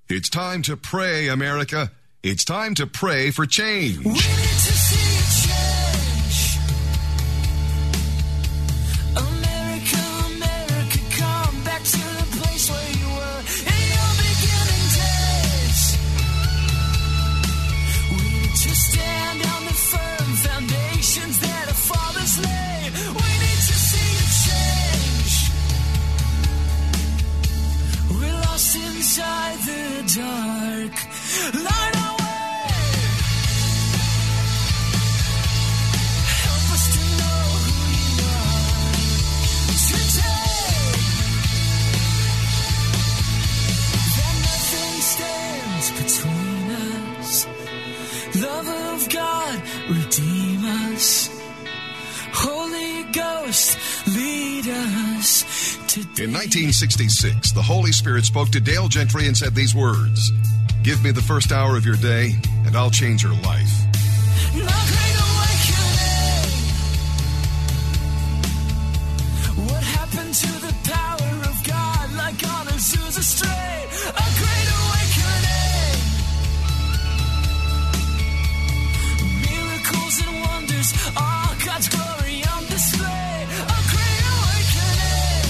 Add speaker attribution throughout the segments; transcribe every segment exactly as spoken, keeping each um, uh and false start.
Speaker 1: It's time to pray, America. It's time to pray for change.
Speaker 2: We need to see a change. America, America, come back to the place where you were in your beginning days. We need to stand on the firm foundations that our fathers laid. We need to see a change. We're lost inside the dark. Light our way. Help us to know who you are today. That nothing stands between us. Love of God, redeem us. Holy Ghost, lead us today.
Speaker 1: In nineteen sixty-six, the Holy Spirit spoke to Dale Gentry and said these words: "Give me the first hour of your day, and I'll change your life."
Speaker 2: No great awakening. What happened to the power of God, like on Azusa Strait? A great awakening. Miracles and wonders, all God's glory on display. A great awakening.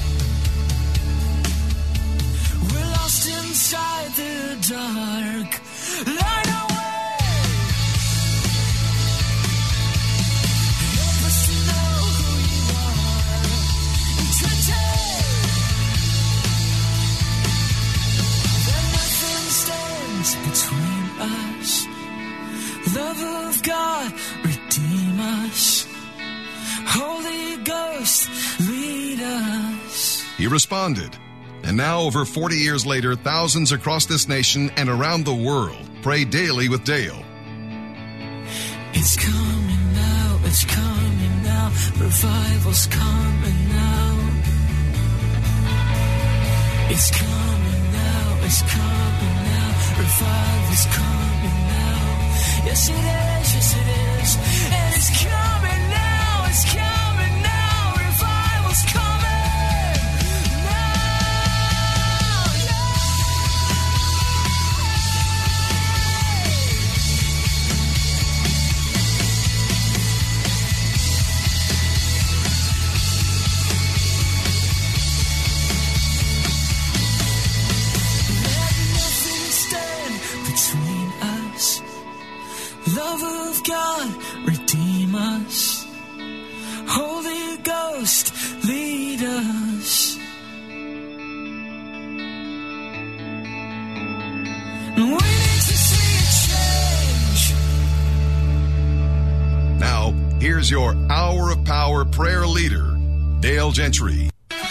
Speaker 2: We're lost inside the dark. Light our way. Help us to know who you are today. That nothing stands between us. Love of God, redeem us. Holy Ghost, lead us.
Speaker 1: He responded. And now, over forty years later, thousands across this nation and around the world pray daily with Dale.
Speaker 2: It's coming now, it's coming now, revival's coming now. It's coming now, it's coming now, revival's coming now. Yes it is, yes it is, and it's coming now, it's coming now, revival's coming. Love of God, redeem us. Holy Ghost, lead us. We need to see a change.
Speaker 1: Now, here's your Hour of Power prayer leader, Dale Gentry.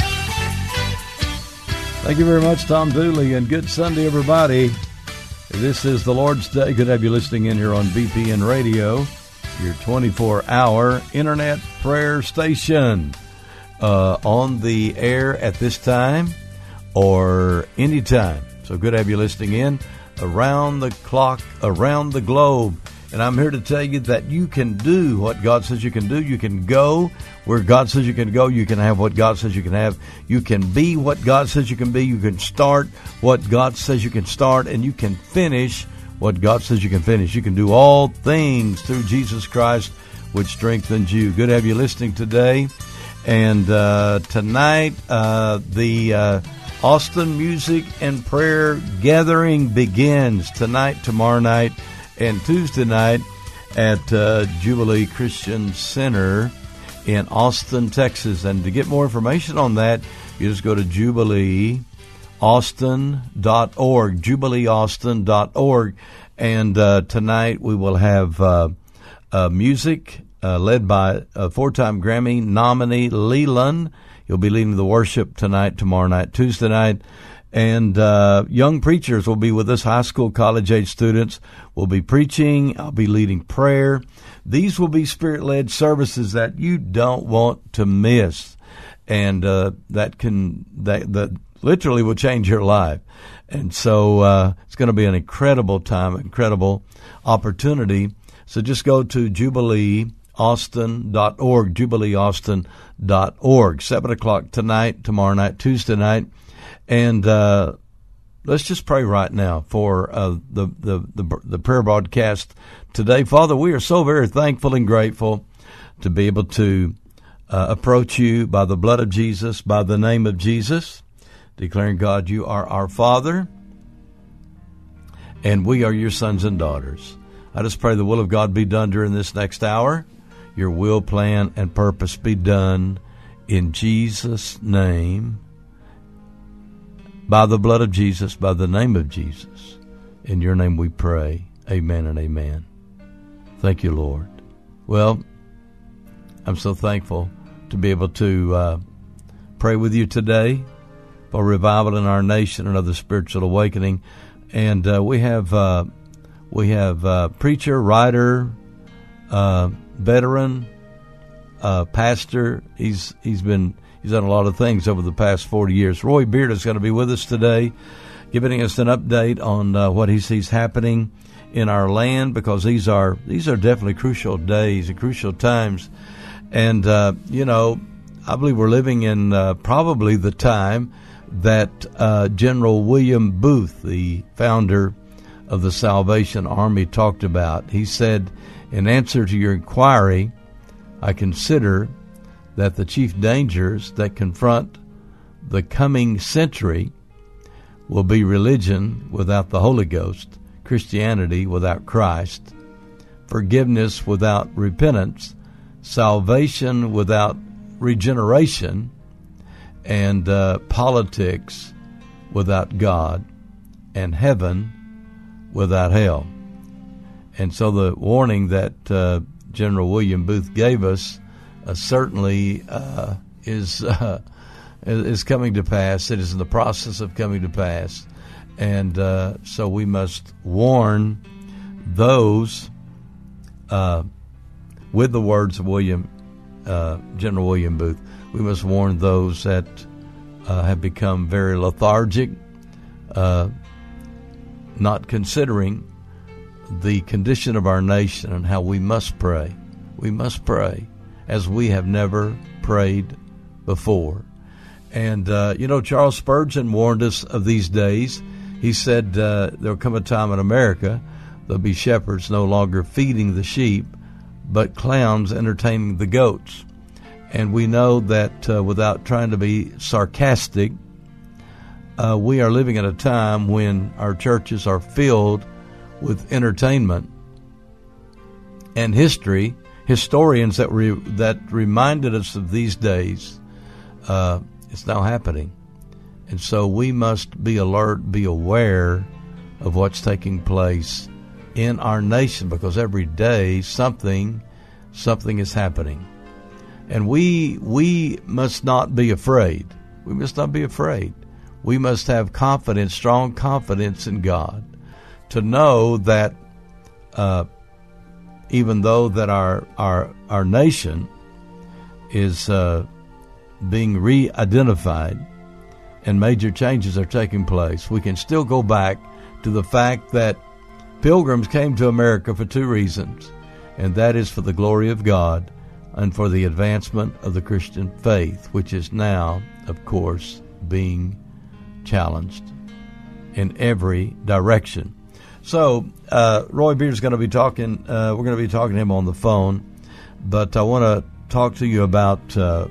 Speaker 3: Thank you very much, Tom Dooley, and good Sunday, everybody. This is the Lord's Day. Good to have you listening in here on B P N Radio, your twenty-four hour internet prayer station, uh, on the air at this time or anytime. So good to have you listening in around the clock, around the globe. And I'm here to tell you that you can do what God says you can do. You can go where God says you can go. You can have what God says you can have. You can be what God says you can be. You can start what God says you can start. And you can finish what God says you can finish. You can do all things through Jesus Christ, which strengthens you. Good to have you listening today. And uh, tonight, uh, the uh, Austin Music and Prayer Gathering begins tonight, tomorrow night, and Tuesday night at uh, Jubilee Christian Center in Austin, Texas. And to get more information on that, you just go to jubilee austin dot org, jubilee austin dot org. And uh, tonight we will have uh, uh, music uh, led by a four-time Grammy nominee, Leland. He'll be leading the worship tonight, tomorrow night, Tuesday night. And uh, young preachers will be with us. High school, college-age students will be preaching. I'll be leading prayer. These will be Spirit-led services that you don't want to miss, and uh, that can that that literally will change your life. And so uh, it's going to be an incredible time, incredible opportunity. So just go to jubilee austin dot org, jubilee austin dot org. Seven o'clock tonight, tomorrow night, Tuesday night. And uh, let's just pray right now for uh, the, the, the, the prayer broadcast today. Father, we are so very thankful and grateful to be able to uh, approach you by the blood of Jesus, by the name of Jesus, declaring, God, you are our Father, and we are your sons and daughters. I just pray the will of God be done during this next hour. Your will, plan, and purpose be done in Jesus' name, by the blood of Jesus, by the name of Jesus. In your name we pray. Amen and amen. Thank you, Lord. Well, I'm so thankful to be able to uh, pray with you today for revival in our nation, another spiritual awakening. And uh, we have uh, we have uh, preacher, writer, uh, veteran, uh, pastor. He's he's been he's done a lot of things over the past forty years. Roy Beard is going to be with us today, giving us an update on uh, what he sees happening in our land, because these are these are definitely crucial days and crucial times. And uh, you know, I believe we're living in uh, probably the time that uh, General William Booth, the founder of the Salvation Army, talked about. He said, in answer to your inquiry, I consider that the chief dangers that confront the coming century will be religion without the Holy Ghost, Christianity without Christ, forgiveness without repentance, salvation without regeneration, and uh, politics without God, and heaven without hell. And so the warning that uh, General William Booth gave us uh, certainly uh, is uh, is coming to pass. It is in the process of coming to pass. And uh, so we must warn those uh, with the words of William, uh, General William Booth. We must warn those that uh, have become very lethargic, uh, not considering the condition of our nation and how we must pray. We must pray as we have never prayed before. And, uh, you know, Charles Spurgeon warned us of these days. He said uh, there will come a time in America there'll be shepherds no longer feeding the sheep, but clowns entertaining the goats. And we know that uh, without trying to be sarcastic, uh, we are living at a time when our churches are filled with entertainment and history, historians that re- that reminded us of these days. Uh, it's now happening. And so we must be alert, be aware of what's taking place in our nation, because every day something something is happening. And we we must not be afraid. We must not be afraid. We must have confidence, strong confidence in God, to know that uh, even though that our our our nation is uh, being re-identified and major changes are taking place, we can still go back to the fact that pilgrims came to America for two reasons, and that is for the glory of God and for the advancement of the Christian faith, which is now, of course, being challenged in every direction. So, uh, Roy Beard is going to be talking, uh, we're going to be talking to him on the phone, but I want to talk to you about uh,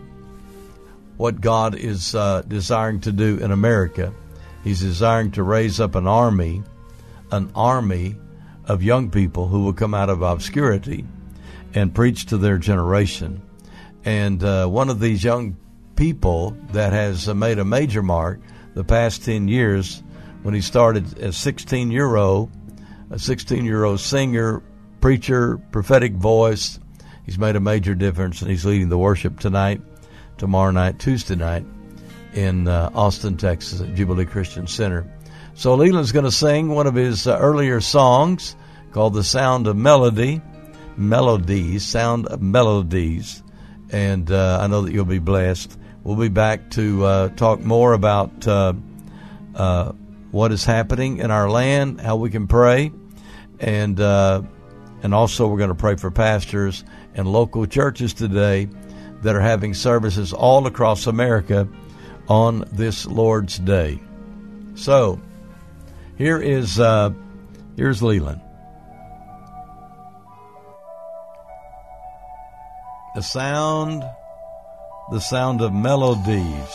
Speaker 3: what God is uh, desiring to do in America. He's desiring to raise up an army, an army of young people who will come out of obscurity and preach to their generation. And uh, one of these young people that has uh, made a major mark the past ten years, when he started as sixteen-year-old, a sixteen-year-old singer, preacher, prophetic voice. He's made a major difference, and he's leading the worship tonight, tomorrow night, Tuesday night, in uh, Austin, Texas, at Jubilee Christian Center. So Leland's going to sing one of his uh, earlier songs called The Sound of Melody, Melodies, Sound of Melodies, and uh, I know that you'll be blessed. We'll be back to uh, talk more about uh, uh, what is happening in our land, how we can pray, and uh, and also we're going to pray for pastors and local churches today that are having services all across America on this Lord's Day. So, Here is uh, here's Leland. The sound, the sound of melodies.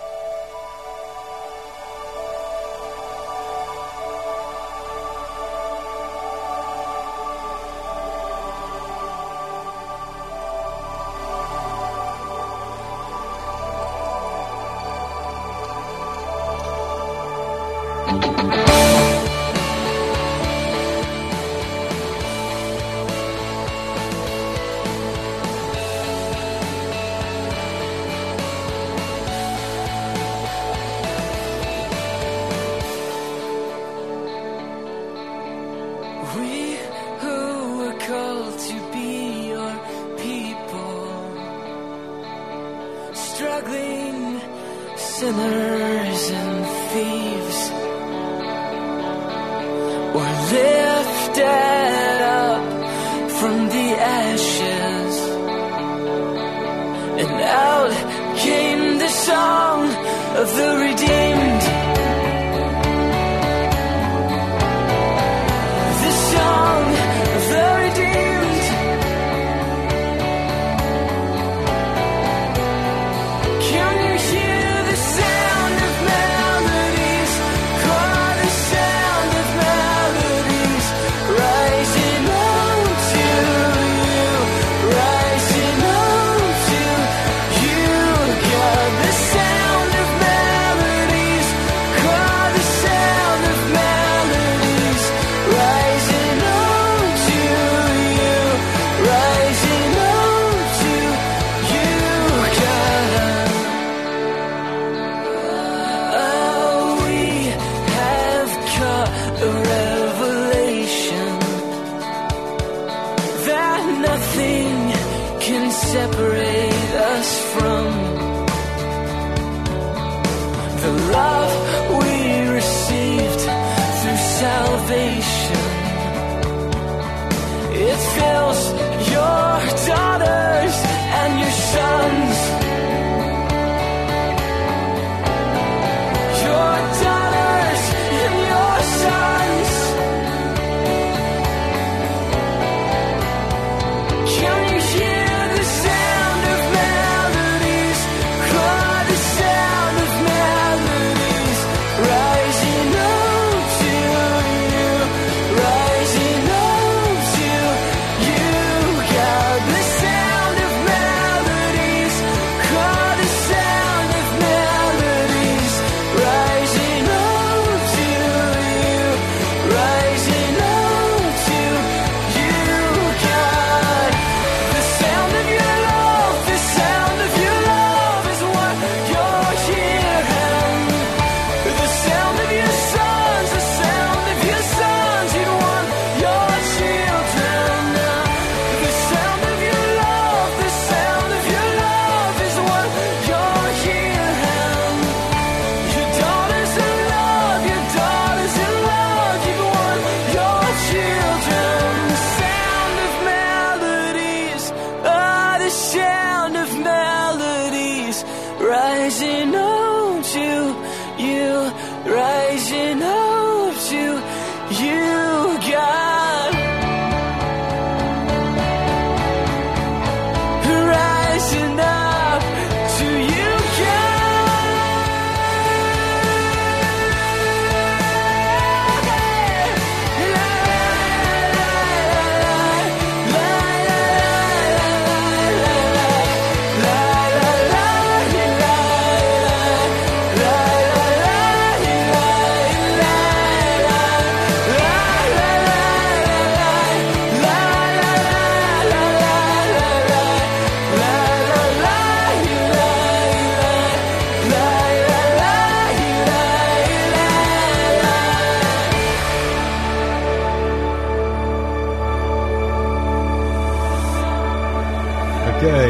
Speaker 3: Okay.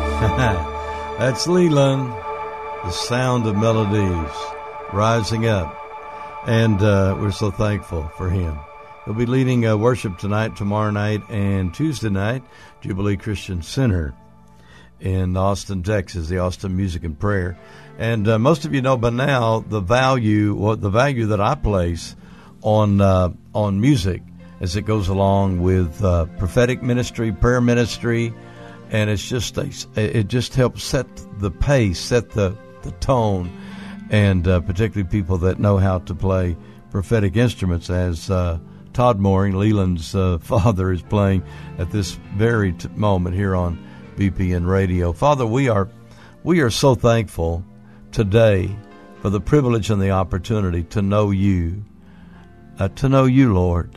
Speaker 3: That's Leland, the sound of melodies rising up. And uh, we're so thankful for him. He'll be leading uh, worship tonight, tomorrow night, and Tuesday night, Jubilee Christian Center in Austin, Texas, the Austin Music and Prayer. And uh, most of you know by now the value, what the value that I place on uh, on music as it goes along with uh, prophetic ministry, prayer ministry, and it's just a, it just helps set the pace, set the, the tone, and uh, particularly people that know how to play prophetic instruments, as uh, Todd Mooring, Leland's uh, father, is playing at this very t- moment here on B P N Radio. Father, we are we are so thankful today for the privilege and the opportunity to know you, uh, to know you, Lord,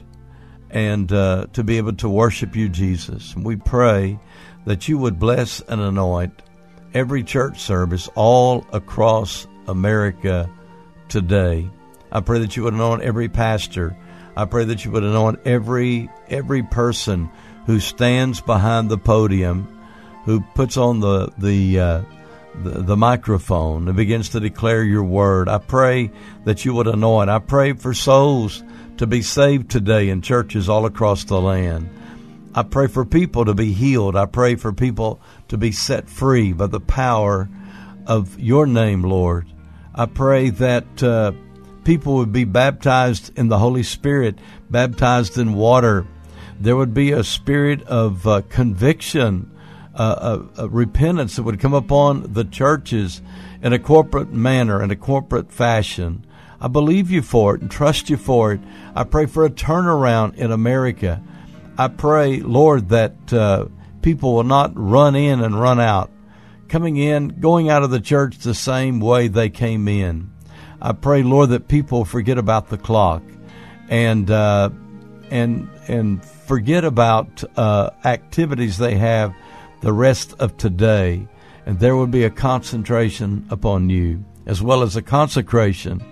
Speaker 3: and uh, to be able to worship you, Jesus. And we pray that you would bless and anoint every church service all across America today. I pray that you would anoint every pastor. I pray that you would anoint every every person who stands behind the podium, who puts on the the, uh, the the microphone and begins to declare your word. I pray that you would anoint. I pray for souls to be saved today in churches all across the land. I pray for people to be healed. I pray for people to be set free by the power of your name, Lord. I pray that uh, people would be baptized in the Holy Spirit, baptized in water. There would be a spirit of uh, conviction, uh, a, a repentance that would come upon the churches in a corporate manner, in a corporate fashion. I believe you for it and trust you for it. I pray for a turnaround in America. I pray, Lord, that uh, people will not run in and run out, coming in, going out of the church the same way they came in. I pray, Lord, that people forget about the clock and uh, and and forget about uh, activities they have the rest of today, and there will be a concentration upon you as well as a consecration.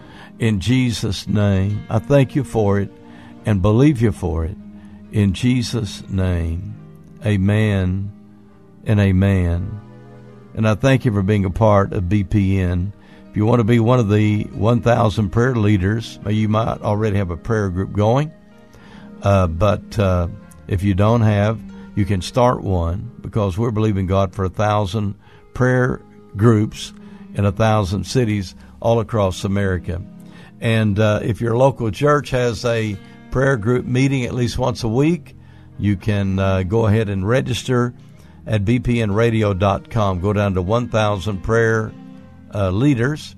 Speaker 3: In Jesus' name, I thank you for it and believe you for it. In Jesus' name, amen and amen. And I thank you for being a part of B P N. If you want to be one of the one thousand prayer leaders, you might already have a prayer group going. Uh, but uh, if you don't have, you can start one, because we're believing God for a thousand prayer groups in a thousand cities all across America. And uh, if your local church has a prayer group meeting at least once a week, you can uh, go ahead and register at b p n radio dot com. Go down to one thousand prayer uh, leaders,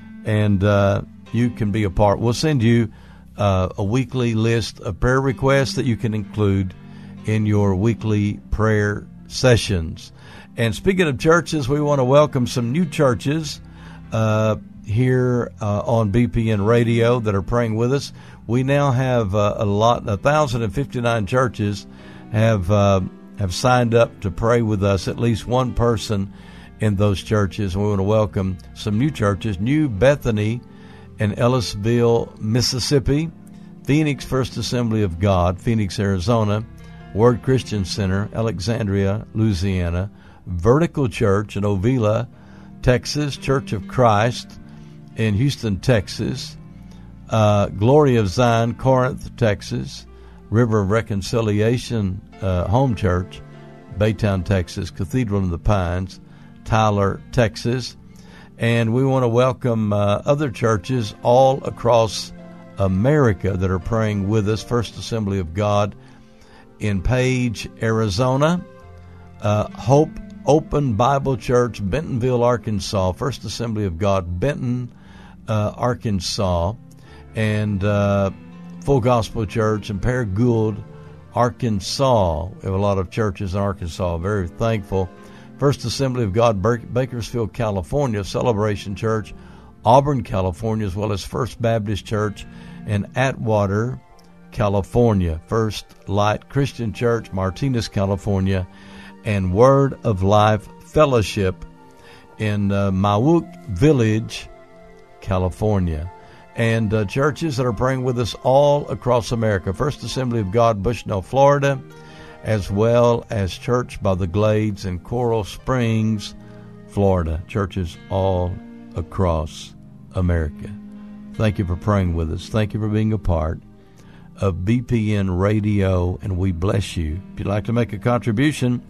Speaker 3: and uh, you can be a part. We'll send you uh, a weekly list of prayer requests that you can include in your weekly prayer sessions. And speaking of churches, we want to welcome some new churches uh, here uh, on B P N Radio that are praying with us. We now have uh, a lot, one thousand fifty-nine churches have uh, have signed up to pray with us, at least one person in those churches. And we want to welcome some new churches: New Bethany in Ellisville, Mississippi; Phoenix First Assembly of God, Phoenix, Arizona; Word Christian Center, Alexandria, Louisiana; Vertical Church in Ovila, Texas; Church of Christ in Houston, Texas; uh, Glory of Zion, Corinth, Texas; River of Reconciliation uh, Home Church, Baytown, Texas; Cathedral in the Pines, Tyler, Texas. And we want to welcome uh, other churches all across America that are praying with us: First Assembly of God in Page, Arizona; uh, Hope Open Bible Church, Bentonville, Arkansas; First Assembly of God, Benton, uh, Arkansas; and uh, Full Gospel Church in Paragould, Arkansas. We have a lot of churches in Arkansas. Very thankful. First Assembly of God, Bakersfield, California; Celebration Church, Auburn, California, as well as First Baptist Church in Atwater, California; First Light Christian Church, Martinez, California; and Word of Life Fellowship in uh, Mawook Village, California. And uh, churches that are praying with us all across America: First Assembly of God, Bushnell, Florida, as well as Church by the Glades in Coral Springs, Florida. Churches all across America. Thank you for praying with us. Thank you for being a part of B P N Radio, and we bless you. If you'd like to make a contribution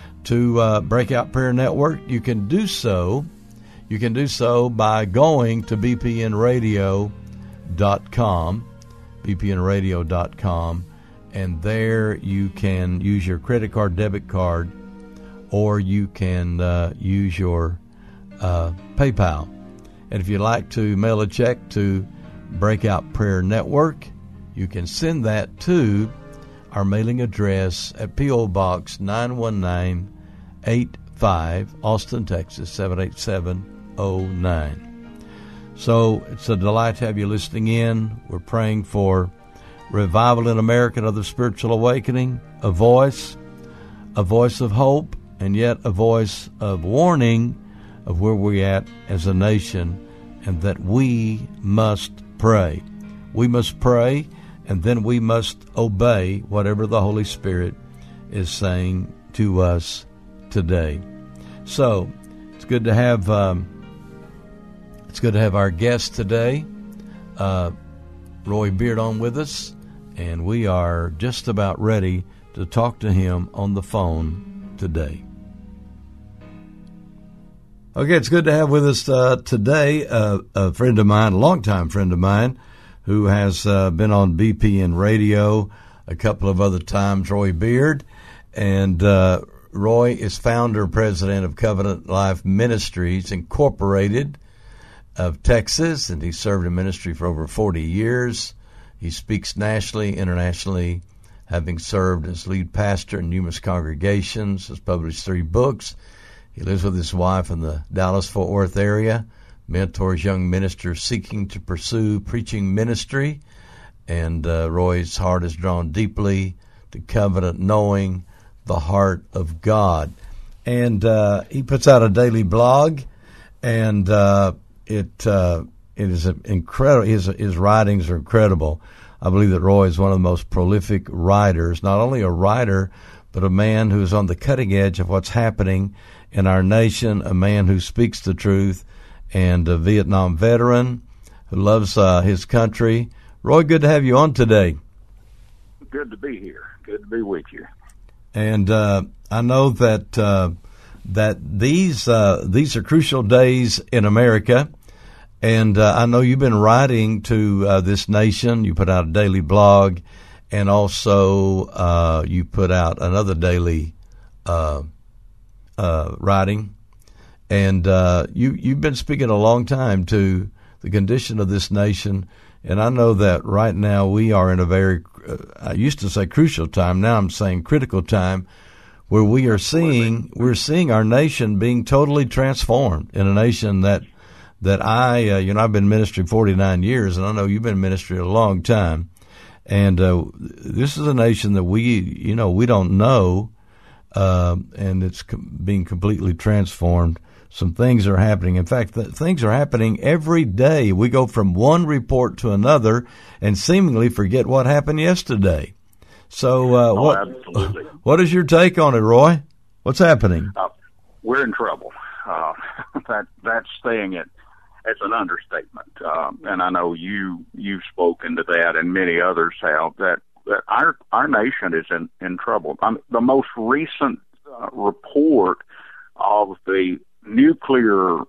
Speaker 3: to uh, Breakout Prayer Network, you can do so. You can do so by going to b p n radio dot com b p n radio dot com, and there you can use your credit card, debit card, or you can uh, use your uh, PayPal. And if you'd like to mail a check to Breakout Prayer Network, you can send that to our mailing address at P O. Box nine one nine eight five, Austin, Texas seven eight seven oh nine. So it's a delight to have you listening in. We're praying for revival in America, another spiritual awakening, a voice, a voice of hope, and yet a voice of warning of where we're at as a nation, and that we must pray. We must pray, and then we must obey whatever the Holy Spirit is saying to us today. So it's good to have um, it's good to have our guest today, uh, Roy Beard, on with us, and we are just about ready to talk to him on the phone today. Okay, it's good to have with us uh, today uh, a friend of mine, a longtime friend of mine, who has uh, been on B P N Radio a couple of other times, Roy Beard. And uh, Roy is founder and president of Covenant Life Ministries, Incorporated, of Texas, and he served in ministry for over forty years. He speaks nationally, internationally, having served as lead pastor in numerous congregations, has published three books. He lives with his wife in the Dallas-Fort Worth area, mentors young ministers seeking to pursue preaching ministry, and uh, Roy's heart is drawn deeply to covenant, knowing the heart of God. And uh, he puts out a daily blog, and uh, it uh, it is incredible. His, his writings are incredible. I believe that Roy is one of the most prolific writers, not only a writer, but a man who is on the cutting edge of what's happening in our nation, a man who speaks the truth, and a Vietnam veteran who loves uh, his country. Roy, good to have you on today.
Speaker 4: Good to be here. Good to be with you.
Speaker 3: And uh, I know that uh, that these uh, these are crucial days in America, and uh, I know you've been writing to uh, this nation. You put out a daily blog, and also uh, you put out another daily uh, uh, writing. And uh, you, you've been speaking a long time to the condition of this nation. And I know that right now we are in a very, uh, I used to say crucial time, now I'm saying critical time, where we are seeing, we're seeing our nation being totally transformed in a nation that, that I, uh, you know, I've been in ministry forty-nine years, and I know you've been in ministry a long time. And uh, this is a nation that we, you know, we don't know, uh, and it's com- being completely transformed. Some things are happening. In fact, th- things are happening every day. We go from one report to another and seemingly forget what happened yesterday. So, uh,
Speaker 4: oh,
Speaker 3: what,
Speaker 4: absolutely.
Speaker 3: What is your take on it, Roy? What's happening?
Speaker 4: Uh, we're in trouble. Uh, that that's saying it. It's an understatement. Uh, and I know you you've spoken to that, and many others have. That that our our nation is in in trouble. I mean, the most recent uh, report of the nuclear,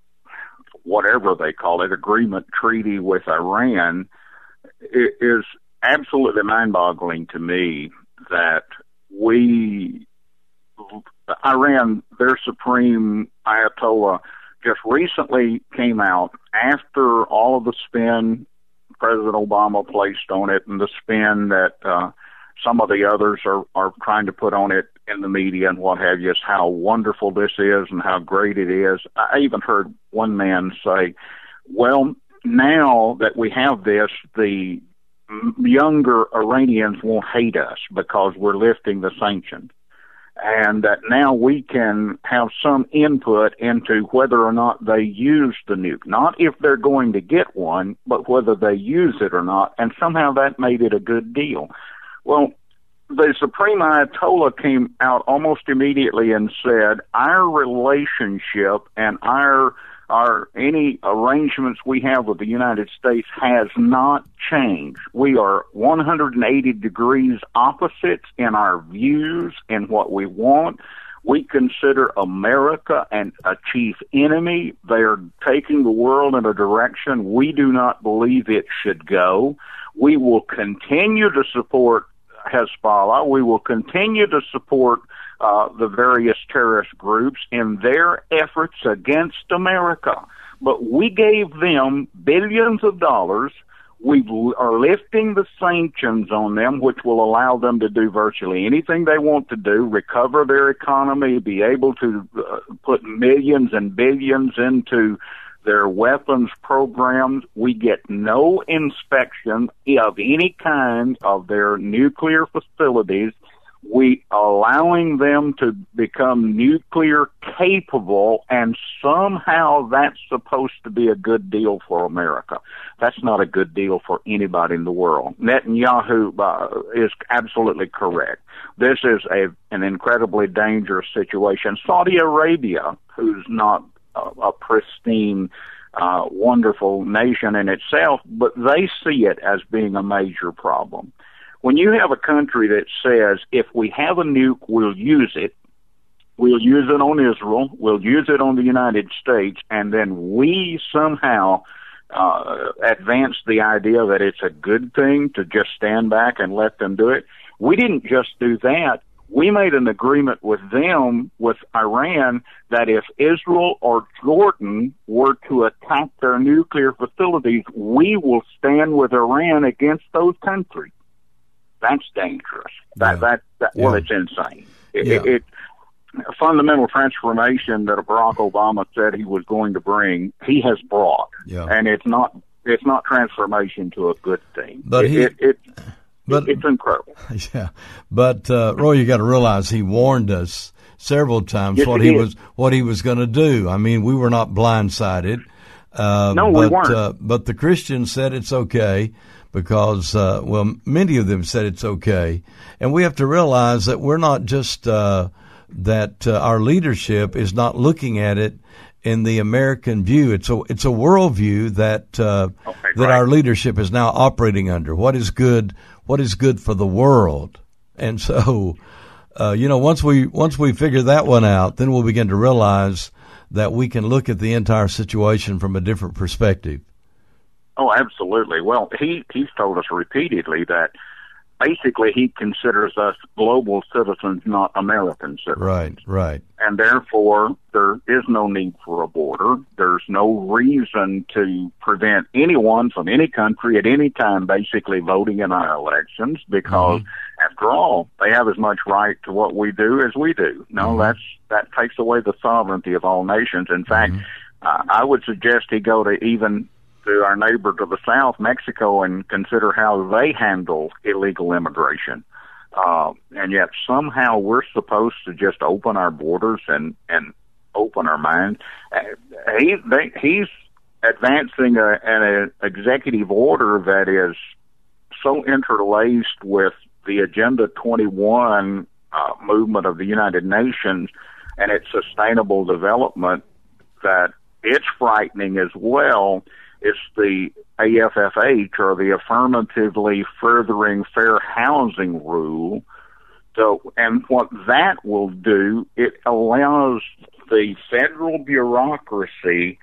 Speaker 4: whatever they call it, agreement treaty with Iran, it is absolutely mind-boggling to me that we, Iran, their supreme Ayatollah, just recently came out after all of the spin President Obama placed on it and the spin that uh, some of the others are, are trying to put on it in the media and what have you, is how wonderful this is and how great it is. I even heard one man say, well, now that we have this, the younger Iranians won't hate us because we're lifting the sanctions. And that now we can have some input into whether or not they use the nuke. Not if they're going to get one, but whether they use it or not. And somehow that made it a good deal. Well, the Supreme Ayatollah came out almost immediately and said, our relationship and our our any arrangements we have with the United States has not changed. We are one hundred eighty degrees opposites in our views and what we want. We consider America an, a chief enemy. They are taking the world in a direction we do not believe it should go. We will continue to support Hezbollah. We will continue to support uh, the various terrorist groups in their efforts against America. But we gave them billions of dollars. We are lifting the sanctions on them, which will allow them to do virtually anything they want to do, recover their economy, be able to uh, put millions and billions into their weapons programs. We get no inspection of any kind of their nuclear facilities. We allowing them to become nuclear capable, and somehow that's supposed to be a good deal for America. That's not a good deal for anybody in the world. Netanyahu uh, is absolutely correct. This is a an incredibly dangerous situation. Saudi Arabia, who's not a, a pristine, uh, wonderful nation in itself, but they see it as being a major problem. When you have a country that says, if we have a nuke, we'll use it, we'll use it on Israel, we'll use it on the United States, and then we somehow uh, advance the idea that it's a good thing to just stand back and let them do it. We didn't just do that. We made an agreement with them, with Iran, that if Israel or Jordan were to attack their nuclear facilities, we will stand with Iran against those countries. That's dangerous. That, yeah. that, that, well, yeah. It's insane. It, yeah. it, it, a fundamental transformation that Barack Obama said he was going to bring, he has brought. Yeah. And it's not, it's not transformation to a good thing.
Speaker 3: But
Speaker 4: it,
Speaker 3: he,
Speaker 4: it, it,
Speaker 3: but,
Speaker 4: it's incredible.
Speaker 3: Yeah. But, uh, Roy, you got to realize he warned us several times
Speaker 4: yes,
Speaker 3: what
Speaker 4: he,
Speaker 3: he was, what he was going to do. I mean, we were not blindsided. Uh,
Speaker 4: no,
Speaker 3: but,
Speaker 4: we weren't.
Speaker 3: Uh, but the Christians said it's okay. Because, uh, well, many of them said it's okay. And we have to realize that we're not just, uh, that uh, our leadership is not looking at it in the American view. It's a, it's a worldview that, uh, okay, that right. our leadership is now operating under. What is good, what is good for the world? And so, uh, you know, once we, once we figure that one out, then we'll begin to realize that we can look at the entire situation from a different perspective.
Speaker 4: Oh, absolutely. Well, he, he's told us repeatedly that basically he considers us global citizens, not American citizens.
Speaker 3: Right, right.
Speaker 4: And therefore, there is no need for a border. There's no reason to prevent anyone from any country at any time basically voting in our elections because, mm-hmm. after all, they have as much right to what we do as we do. No, mm-hmm. that's that takes away the sovereignty of all nations. In fact, mm-hmm. uh, I would suggest he go to even to our neighbor to the south, Mexico, and consider how they handle illegal immigration. Uh, and yet somehow we're supposed to just open our borders and, and open our minds. Uh, he, they, he's advancing a, an a executive order that is so interlaced with the Agenda twenty-one uh, movement of the United Nations and its sustainable development that it's frightening as well. It's the A F F H, or the Affirmatively Furthering Fair Housing Rule. So, and what that will do, it allows the federal bureaucracy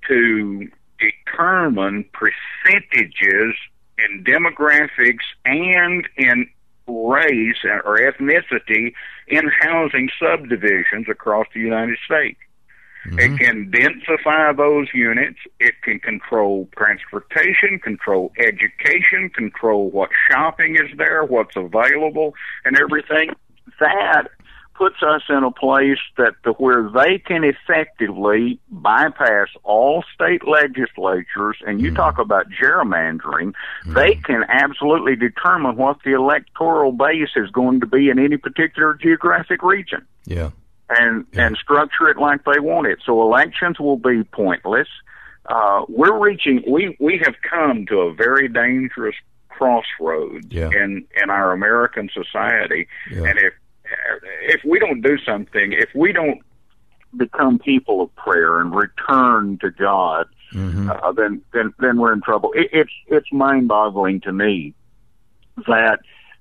Speaker 4: to determine percentages in demographics and in race or ethnicity in housing subdivisions across the United States. Mm-hmm. It can densify those units. It can control transportation, control education, control what shopping is there, what's available, and everything. That puts us in a place that to where they can effectively bypass all state legislatures, and you mm-hmm. talk about gerrymandering, mm-hmm. they can absolutely determine what the electoral base is going to be in any particular geographic region.
Speaker 3: Yeah.
Speaker 4: And,
Speaker 3: yeah.
Speaker 4: and structure it like they want it. So elections will be pointless. Uh, we're reaching, we, we have come to a very dangerous crossroads
Speaker 3: yeah.
Speaker 4: in, in our American society.
Speaker 3: Yeah.
Speaker 4: And if, if we don't do something, if we don't become people of prayer and return to God, mm-hmm. uh, then, then, then we're in trouble. It, it's, it's mind boggling to me that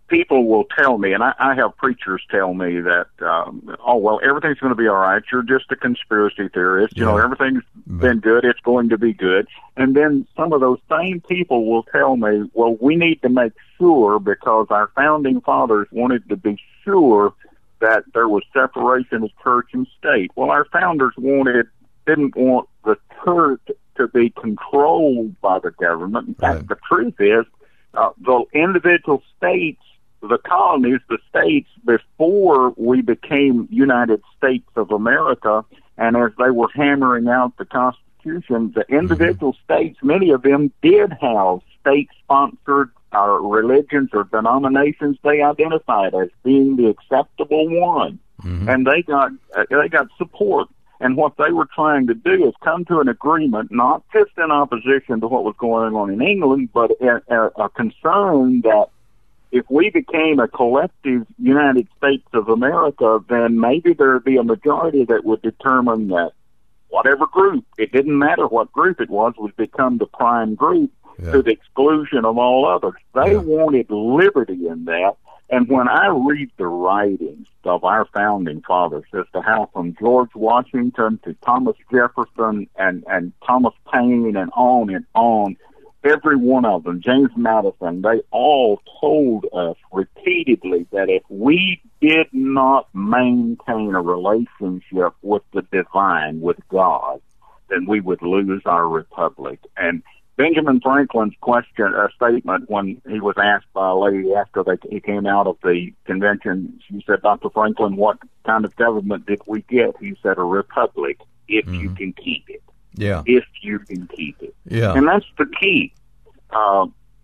Speaker 4: people will tell me, and I, I have preachers tell me that, um, oh, well, everything's going to be all right. You're just a conspiracy theorist. You
Speaker 3: Yeah.
Speaker 4: know, everything's been good. It's going to be good. And then some of those same people will tell me, well, we need to make sure because our founding fathers wanted to be sure that there was separation of church and state. Well, our founders wanted, didn't want the church to be controlled by the government. In fact,
Speaker 3: Right.
Speaker 4: the truth is, uh, the individual states, the colonies, the states, before we became United States of America, and as they were hammering out the Constitution, the individual mm-hmm. states, many of them did have state-sponsored uh, religions or denominations they identified as being the acceptable one, mm-hmm. and they got uh, they got support. And what they were trying to do is come to an agreement, not just in opposition to what was going on in England, but a, a, a concern that if we became a collective United States of America, then maybe there would be a majority that would determine that whatever group, it didn't matter what group it was, would become the prime group yeah. to the exclusion of all others. They yeah. wanted liberty in that. And when I read the writings of our founding fathers as to how from George Washington to Thomas Jefferson and, and Thomas Paine and on and on, every one of them, James Madison, they all told us repeatedly that if we did not maintain a relationship with the divine, with God, then we would lose our republic. And Benjamin Franklin's question, uh, statement, when he was asked by a lady after they, he came out of the convention, she said, Doctor Franklin, what kind of government did we get? He said, a republic, if mm-hmm. you can keep it.
Speaker 3: Yeah.
Speaker 4: If you can keep it.
Speaker 3: Yeah.
Speaker 4: And that's the key. Uh,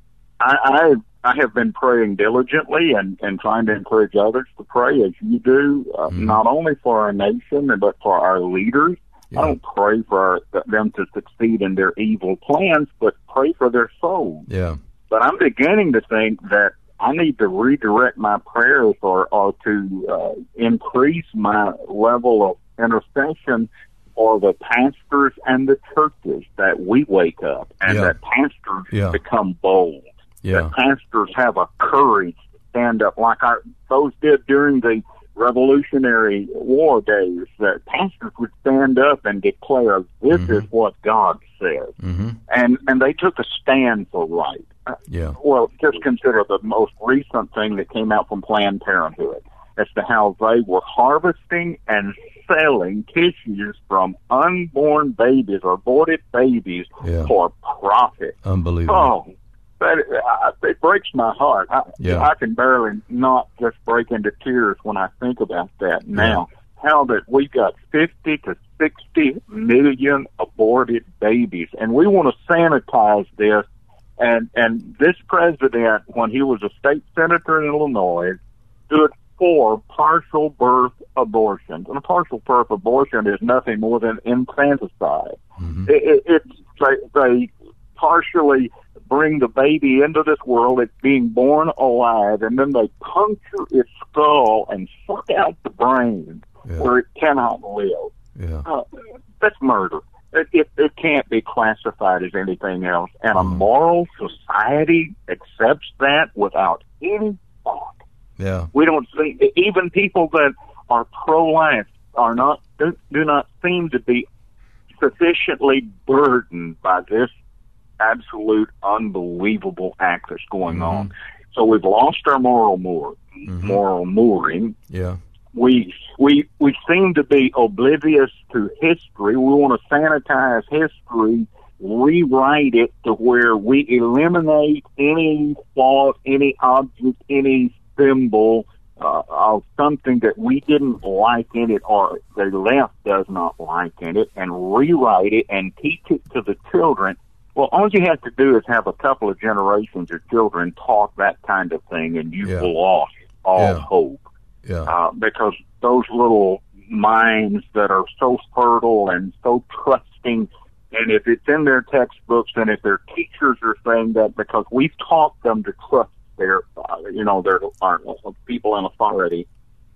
Speaker 4: I, I I have been praying diligently and, and trying to encourage others to pray as you do, uh, mm-hmm. not only for our nation, but for our leaders. Yeah. I don't pray for our, them to succeed in their evil plans, but pray for their souls.
Speaker 3: Yeah.
Speaker 4: But I'm beginning to think that I need to redirect my prayers or, or to uh, increase my level of intercession for the pastors and the churches, that we wake up and
Speaker 3: yeah.
Speaker 4: that pastors
Speaker 3: yeah.
Speaker 4: become bold.
Speaker 3: Yeah.
Speaker 4: That pastors have a courage to stand up like our, those did during the Revolutionary War days, that pastors would stand up and declare, this mm-hmm. is what God says. Mm-hmm. And and they took a stand for right.
Speaker 3: Yeah.
Speaker 4: Well, just consider the most recent thing that came out from Planned Parenthood as to how they were harvesting and selling tissues from unborn babies or aborted babies yeah. for profit.
Speaker 3: Unbelievable.
Speaker 4: Oh, that, uh, it breaks my heart. I,
Speaker 3: yeah.
Speaker 4: I can barely not just break into tears when I think about that now. Yeah. How that we got fifty to sixty million aborted babies, and we want to sanitize this. And and this president, when he was a state senator in Illinois, stood for partial birth abortions. And a partial birth abortion is nothing more than infanticide. Mm-hmm. It, it, it's they, they partially bring the baby into this world. It's being born alive, and then they puncture its skull and suck out the brain yeah. where it cannot live.
Speaker 3: Yeah. Uh,
Speaker 4: that's murder. It, it, it can't be classified as anything else. And mm. a moral society accepts that without any thought.
Speaker 3: Yeah.
Speaker 4: We don't see, even people that are pro-life are not, do, do not seem to be sufficiently burdened by this absolute unbelievable act that's going mm-hmm. on. So we've lost our moral moor, mm-hmm. moral mooring.
Speaker 3: Yeah.
Speaker 4: We we we seem to be oblivious to history. We want to sanitize history, rewrite it to where we eliminate any thought, any object, any symbol uh, of something that we didn't like in it or the left does not like in it, and rewrite it and teach it to the children. Well, all you have to do is have a couple of generations of children taught that kind of thing, and you've yeah. lost all
Speaker 3: yeah.
Speaker 4: hope.
Speaker 3: Yeah.
Speaker 4: Uh, because those little minds that are so fertile and so trusting, and if it's in their textbooks and if their teachers are saying that because we've taught them to trust their, uh, you know, their our, people in authority,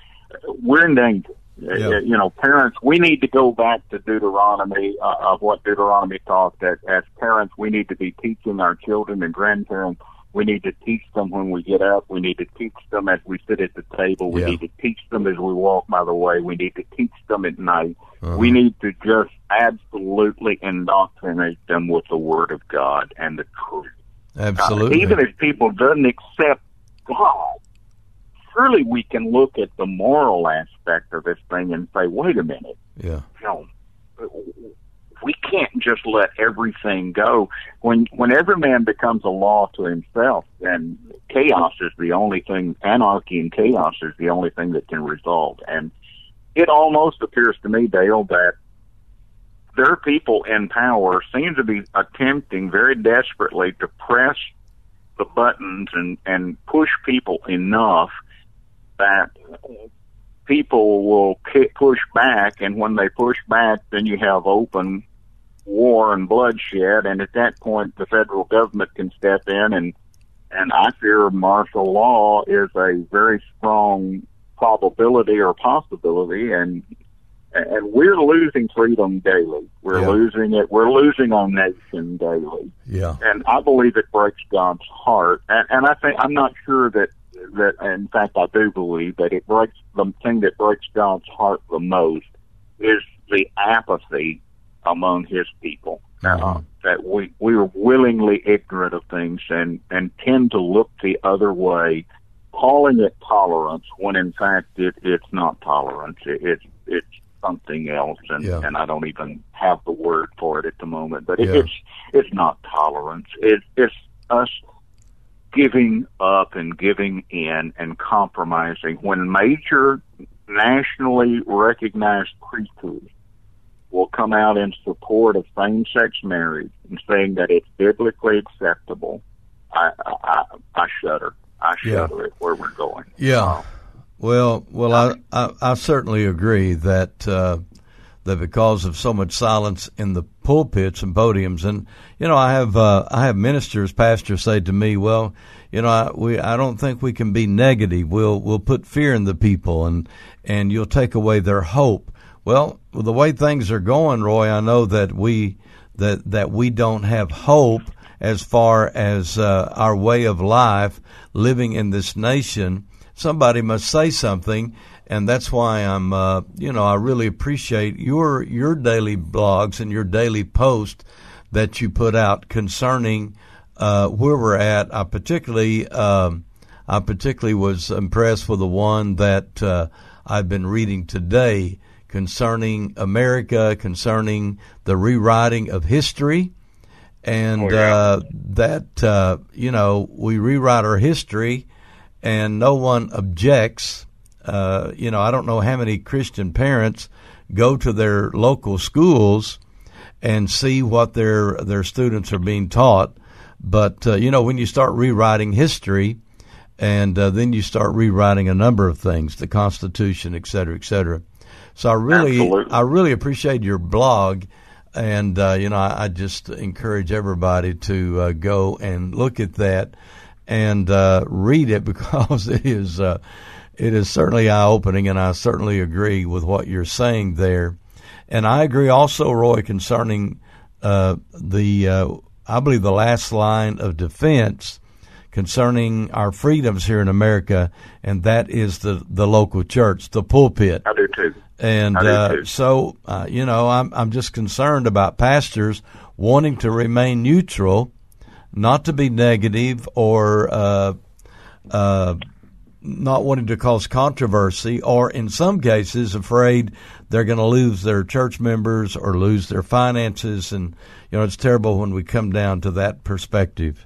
Speaker 4: we're in danger. Yeah. You know, parents, we need to go back to Deuteronomy, uh, of what Deuteronomy taught, that as parents we need to be teaching our children and grandparents We need to teach them when we get up. We need to teach them as we sit at the table. We
Speaker 3: Yeah.
Speaker 4: need to teach them as we walk by the way. We need to teach them at night.
Speaker 3: Uh-huh.
Speaker 4: We need to just absolutely indoctrinate them with the Word of God and the truth.
Speaker 3: Absolutely.
Speaker 4: Uh, even if people don't accept God, surely we can look at the moral aspect of this thing and say, wait a minute,
Speaker 3: yeah.
Speaker 4: you know, we can't just let everything go. When when every man becomes a law to himself, then chaos is the only thing, anarchy and chaos is the only thing that can result. And it almost appears to me, Dale, that their people in power seem to be attempting very desperately to press the buttons and, and push people enough that people will push back, and when they push back, then you have open war and bloodshed, and at that point the federal government can step in, and and I fear martial law is a very strong probability or possibility, and and we're losing freedom daily. We're
Speaker 3: Yeah.
Speaker 4: losing it. We're losing our nation daily.
Speaker 3: Yeah.
Speaker 4: And I believe it breaks God's heart. And, and I think, I'm not sure that, that, in fact, I do believe that it breaks, the thing that breaks God's heart the most is the apathy among his people.
Speaker 3: Mhm.
Speaker 4: Uh, that we, we are willingly ignorant of things and, and tend to look the other way, calling it tolerance when in fact it, it's not tolerance. It, it's, it's something else, and,
Speaker 3: Yeah.
Speaker 4: and I don't even have the word for it at the moment. But it,
Speaker 3: Yeah.
Speaker 4: it's it's not tolerance. It, it's us giving up and giving in and compromising when major nationally recognized preachers will come out in support of same-sex marriage and saying that it's biblically acceptable. I I, I shudder. I
Speaker 3: Yeah.
Speaker 4: shudder at where we're going.
Speaker 3: Yeah. Well, well, I, I, I certainly agree that uh, that because of so much silence in the pulpits and podiums, and you know, I have uh, I have ministers, pastors say to me, "Well, you know, I, we I don't think we can be negative. We'll we'll put fear in the people, and and you'll take away their hope." Well, the way things are going, Roy, I know that we that that we don't have hope as far as uh, our way of life living in this nation. Somebody must say something, and that's why I'm, uh, you know, I really appreciate your your daily blogs and your daily post that you put out concerning uh, where we're at. I particularly, um, I particularly was impressed with the one that uh, I've been reading today concerning America, concerning the rewriting of history, and
Speaker 4: Oh, yeah.
Speaker 3: uh, that uh, you know we rewrite our history. And no one objects. Uh, you know, I don't know how many Christian parents go to their local schools and see what their their students are being taught. But, uh, you know, when you start rewriting history, and uh, then you start rewriting a number of things, the Constitution, et cetera, et cetera. So I really,
Speaker 4: Absolutely.
Speaker 3: I really appreciate your blog. And, uh, you know, I, I just encourage everybody to uh, go and look at that and uh, read it, because it is uh, it is certainly eye-opening, and I certainly agree with what you're saying there. And I agree also, Roy, concerning uh, the, uh, I believe, the last line of defense concerning our freedoms here in America, and that is the, the local church, the pulpit.
Speaker 4: I do too.
Speaker 3: And
Speaker 4: I do
Speaker 3: uh,
Speaker 4: too.
Speaker 3: so, uh, you know, I'm I'm just concerned about pastors wanting to remain neutral, not to be negative or uh, uh, not wanting to cause controversy, or in some cases afraid they're going to lose their church members or lose their finances. And, you know, it's terrible when we come down to that perspective.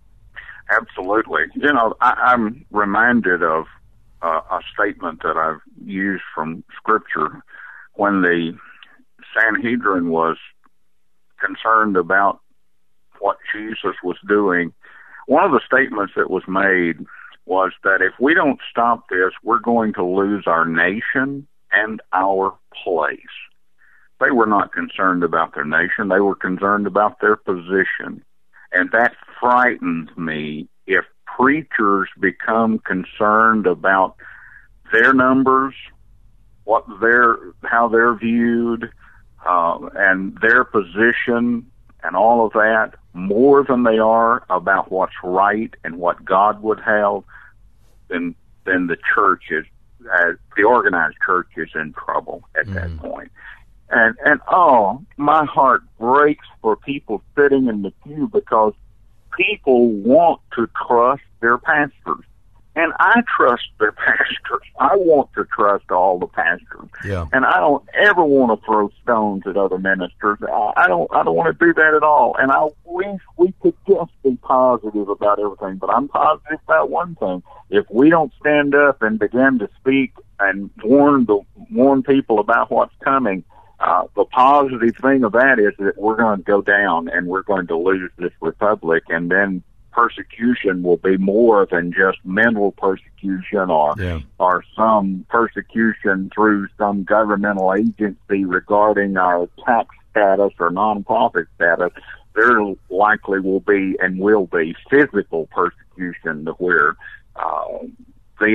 Speaker 4: Absolutely. You know, I, I'm reminded of uh, a statement that I've used from Scripture when the Sanhedrin was concerned about what Jesus was doing. One of the statements that was made was that if we don't stop this, we're going to lose our nation and our place. They were not concerned about their nation. They were concerned about their position. And that frightens me if preachers become concerned about their numbers, what they're, how they're viewed, uh, and their position and all of that. more than they are about what's right and what God would have, then then the church is, uh, the organized church is in trouble at mm. that point. And and oh, my heart breaks for people sitting in the pew because people want to trust their pastors. And I trust their pastors. I want to trust all the pastors.
Speaker 3: Yeah.
Speaker 4: And I don't ever want to throw stones at other ministers. I, I don't I don't want to do that at all. And I wish we could just be positive about everything. But I'm positive about one thing. If we don't stand up and begin to speak and warn the warn people about what's coming, uh, the positive thing of that is that we're going to go down and we're going to lose this republic, and then persecution will be more than just mental persecution or
Speaker 3: yeah.
Speaker 4: or some persecution through some governmental agency regarding our tax status or nonprofit status. There likely will be and will be physical persecution to where uh, the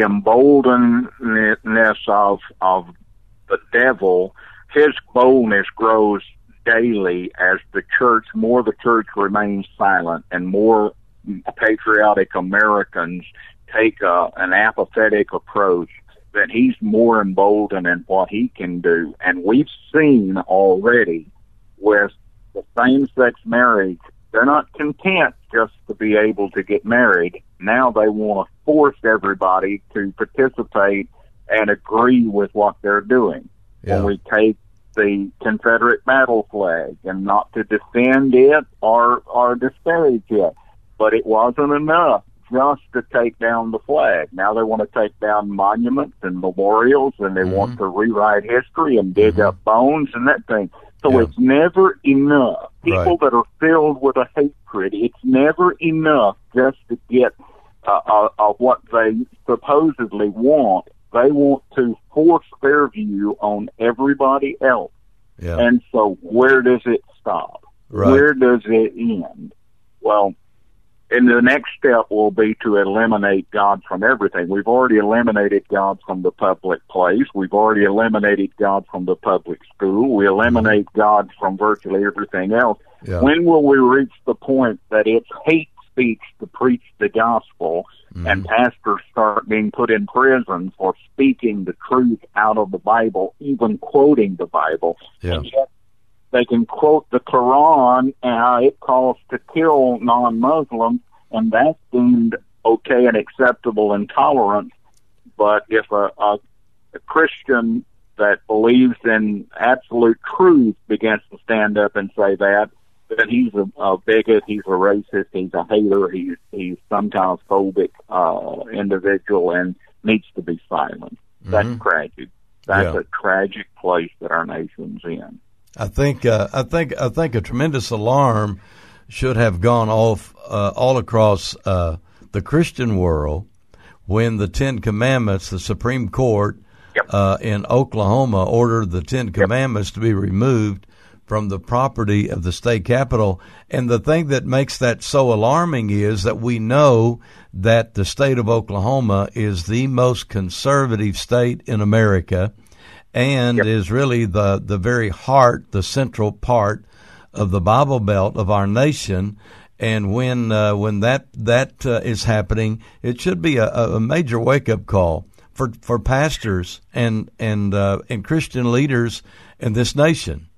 Speaker 4: emboldenedness of of the devil, his boldness grows daily as the church, more the church remains silent and more patriotic Americans take uh, an apathetic approach, that he's more emboldened in what he can do. And we've seen already with the same-sex marriage, they're not content just to be able to get married. Now they want to force everybody to participate and agree with what they're doing.
Speaker 3: Yeah.
Speaker 4: When we take the Confederate battle flag and not to defend it or, or disparage it. But it wasn't enough just to take down the flag. Now they want to take down monuments and memorials, and they mm-hmm. want to rewrite history and dig mm-hmm. up bones and that thing. So yeah. it's never enough. People
Speaker 3: right.
Speaker 4: that are filled with a hatred, it's never enough just to get uh, uh, uh, what they supposedly want. They want to force their view on everybody else.
Speaker 3: Yeah.
Speaker 4: And so where does it stop?
Speaker 3: Right.
Speaker 4: Where does it end? Well, and the next step will be to eliminate God from everything. We've already eliminated God from the public place. We've already eliminated God from the public school. We eliminate mm-hmm. God from virtually everything else.
Speaker 3: Yeah.
Speaker 4: When will we reach the point that it's hate speech to preach the gospel mm-hmm. and pastors start being put in prison for speaking the truth out of the Bible, even quoting the Bible?
Speaker 3: Yeah.
Speaker 4: And yet they can quote the Quran and how it calls to kill non-Muslims, and that's deemed okay and acceptable and tolerant. But if a, a, a Christian that believes in absolute truth begins to stand up and say that, then he's a, a bigot, he's a racist, he's a hater, he's, he's some kind of phobic uh, individual and needs to be silenced. Mm-hmm. That's tragic. That's
Speaker 3: yeah.
Speaker 4: a tragic place that our nation's in.
Speaker 3: I think uh, I think I think a tremendous alarm should have gone off uh, all across uh, the Christian world when the Ten Commandments, the Supreme Court
Speaker 4: yep.
Speaker 3: uh, in Oklahoma ordered the Ten Commandments yep. to be removed from the property of the state capitol. And the thing that makes that so alarming is that we know that the state of Oklahoma is the most conservative state in America, and yep. is really the, the very heart, the central part of the Bible Belt of our nation. And when uh, when that that uh, is happening, it should be a, a major wake up call for for pastors and and uh, and Christian leaders in this nation.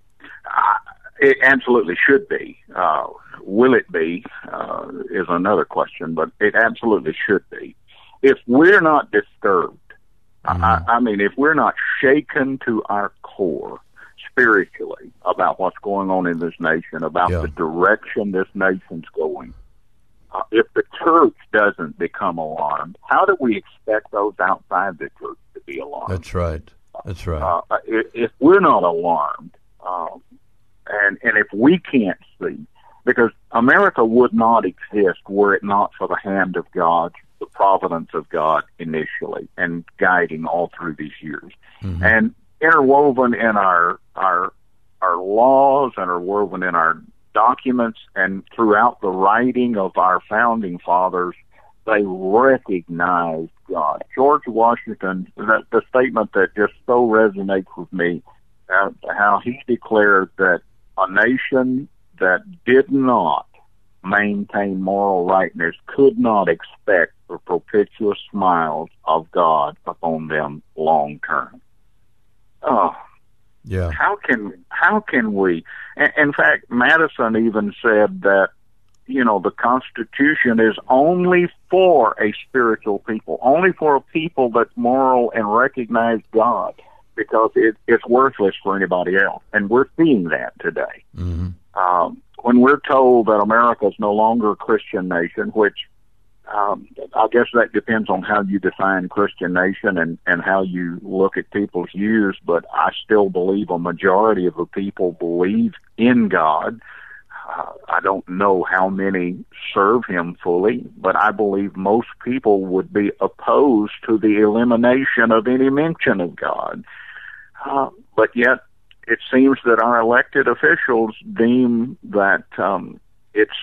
Speaker 4: Uh, it absolutely should be. Uh, will it be uh, is another question, but it absolutely should be. If we're not disturbed, mm-hmm. I, I mean, if we're not shaken to our core spiritually about what's going on in this nation, about
Speaker 3: yeah.
Speaker 4: the direction this nation's going, uh, if the church doesn't become alarmed, how do we expect those outside the church to be alarmed?
Speaker 3: That's right. That's right.
Speaker 4: Uh, if, if we're not alarmed, um, and and if we can't see, because America would not exist were it not for the hand of God, the providence of God initially, and guiding all through these years. Mm-hmm. And interwoven in our our our laws and interwoven in our documents and throughout the writing of our founding fathers, they recognized God. George Washington, the, the statement that just so resonates with me, uh, how he declared that a nation that did not maintain moral rightness could not expect the propitious smiles of God upon them long term. Oh,
Speaker 3: yeah.
Speaker 4: How can how can we? In fact, Madison even said that, you know, the Constitution is only for a spiritual people, only for a people that's moral and recognize God, because it, it's worthless for anybody else. And we're seeing that today.
Speaker 3: Mm-hmm.
Speaker 4: Um, when we're told that America is no longer a Christian nation, which um, I guess that depends on how you define Christian nation and, and how you look at people's views, but I still believe a majority of the people believe in God. Uh, I don't know how many serve him fully, but I believe most people would be opposed to the elimination of any mention of God. Uh, but yet, it seems that our elected officials deem that um, it's